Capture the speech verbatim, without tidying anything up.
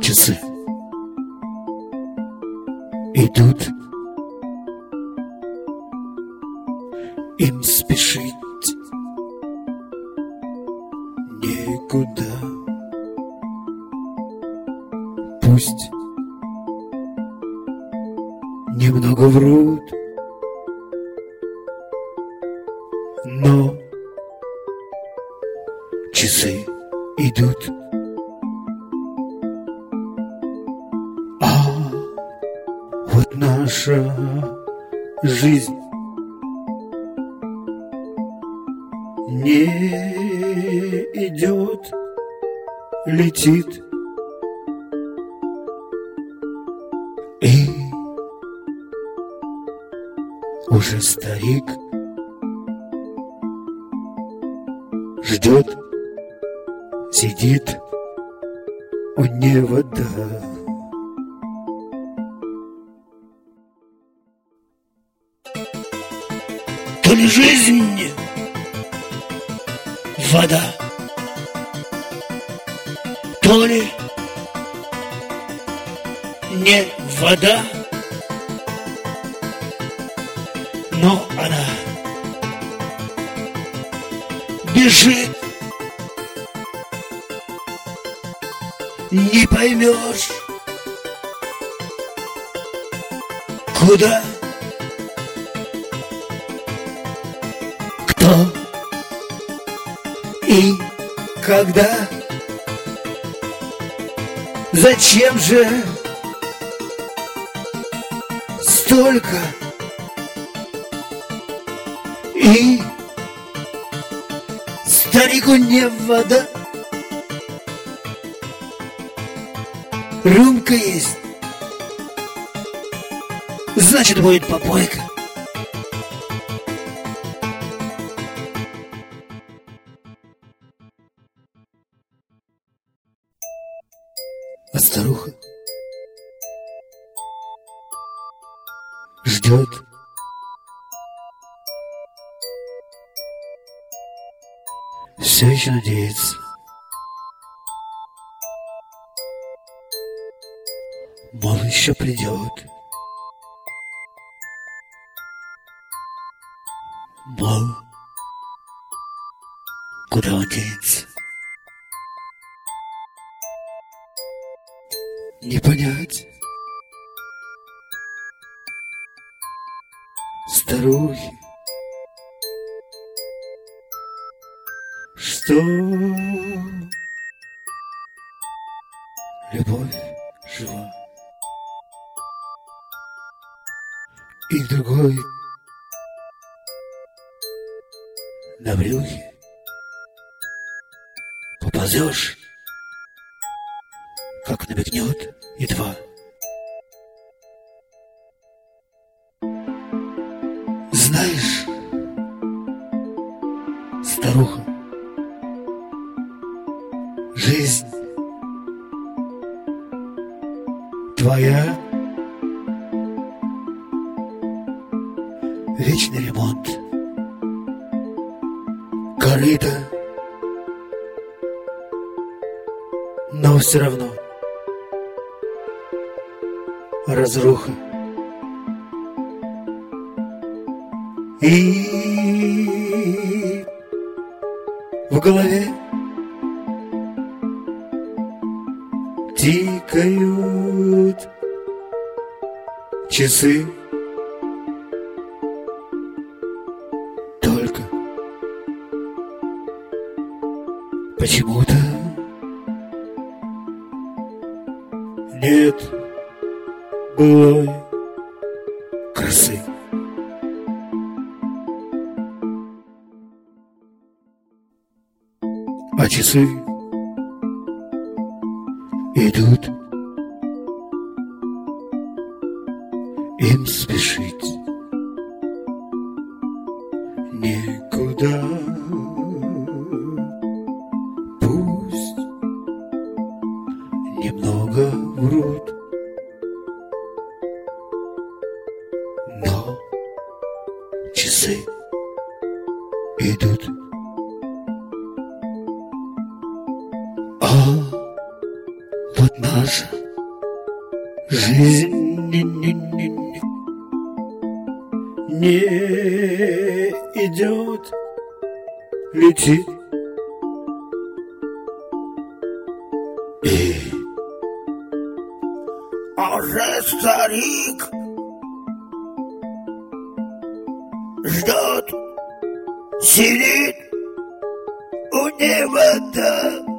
Часы идут, им спешить некуда. Пусть немного врут, но часы идут. А вот наша жизнь не идет, летит. И уже старик ждет, сидит у невода. То ли жизнь вода, то ли не вода, но она бежит, не поймешь, куда, кто и когда. Зачем же столько? И старику не вода. Рюмка есть, значит, будет попойка. А старуха ждет, все еще надеется. Мол, еще придет. Мол, куда он денется? Не понять старухи, что любовь жива. И другой на брюхе поползешь, как набегнет едва. Знаешь, старуха, жизнь твоя вечный ремонт, корыто, но все равно разруха. И в голове тикают часы. Только почему-то нет былой красы. А часы идут, им спешить некуда. Пусть немного врут, но часы идут. А вот на наша жизнь не, не, не, не, не идет, летит. И уже старик ждет, сидит у неба, да.